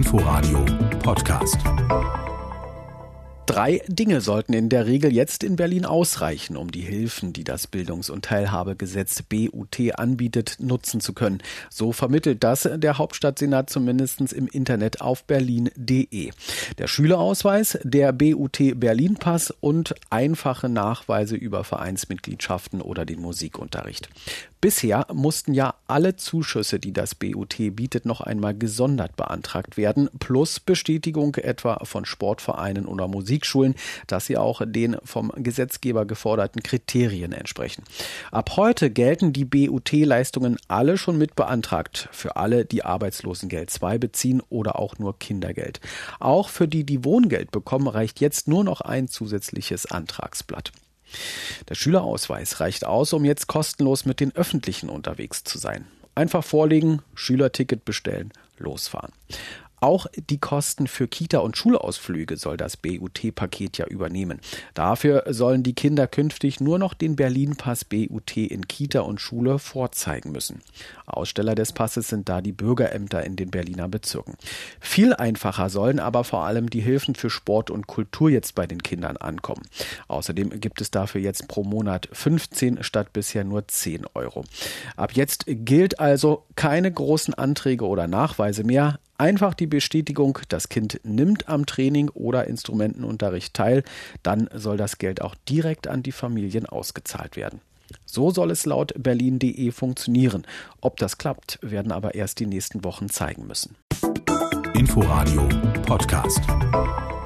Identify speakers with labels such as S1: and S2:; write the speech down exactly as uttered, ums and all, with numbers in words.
S1: Inforadio Podcast.
S2: Drei Dinge sollten in der Regel jetzt in Berlin ausreichen, um die Hilfen, die das Bildungs- und Teilhabegesetz B U T anbietet, nutzen zu können. So vermittelt das der Hauptstadtsenat zumindest im Internet auf berlin punkt de. Der Schülerausweis, der B U T Berlin-Pass und einfache Nachweise über Vereinsmitgliedschaften oder den Musikunterricht. Bisher mussten ja alle Zuschüsse, die das B U T bietet, noch einmal gesondert beantragt werden, plus Bestätigung etwa von Sportvereinen oder Musikschulen, dass sie auch den vom Gesetzgeber geforderten Kriterien entsprechen. Ab heute gelten die B U T-Leistungen alle schon mit beantragt, für alle, die Arbeitslosengeld zwei beziehen oder auch nur Kindergeld. Auch für die, die Wohngeld bekommen, reicht jetzt nur noch ein zusätzliches Antragsblatt. Der Schülerausweis reicht aus, um jetzt kostenlos mit den Öffentlichen unterwegs zu sein. Einfach vorlegen, Schülerticket bestellen, losfahren. Auch die Kosten für Kita- und Schulausflüge soll das B U T-Paket ja übernehmen. Dafür sollen die Kinder künftig nur noch den Berlin-Pass B U T in Kita und Schule vorzeigen müssen. Aussteller des Passes sind da die Bürgerämter in den Berliner Bezirken. Viel einfacher sollen aber vor allem die Hilfen für Sport und Kultur jetzt bei den Kindern ankommen. Außerdem gibt es dafür jetzt pro Monat fünfzehn statt bisher nur zehn Euro. Ab jetzt gilt also keine großen Anträge oder Nachweise mehr. Einfach die Bestätigung, das Kind nimmt am Training oder Instrumentenunterricht teil, dann soll das Geld auch direkt an die Familien ausgezahlt werden. So soll es laut berlin punkt de funktionieren. Ob das klappt, werden aber erst die nächsten Wochen zeigen müssen.
S1: Inforadio Podcast.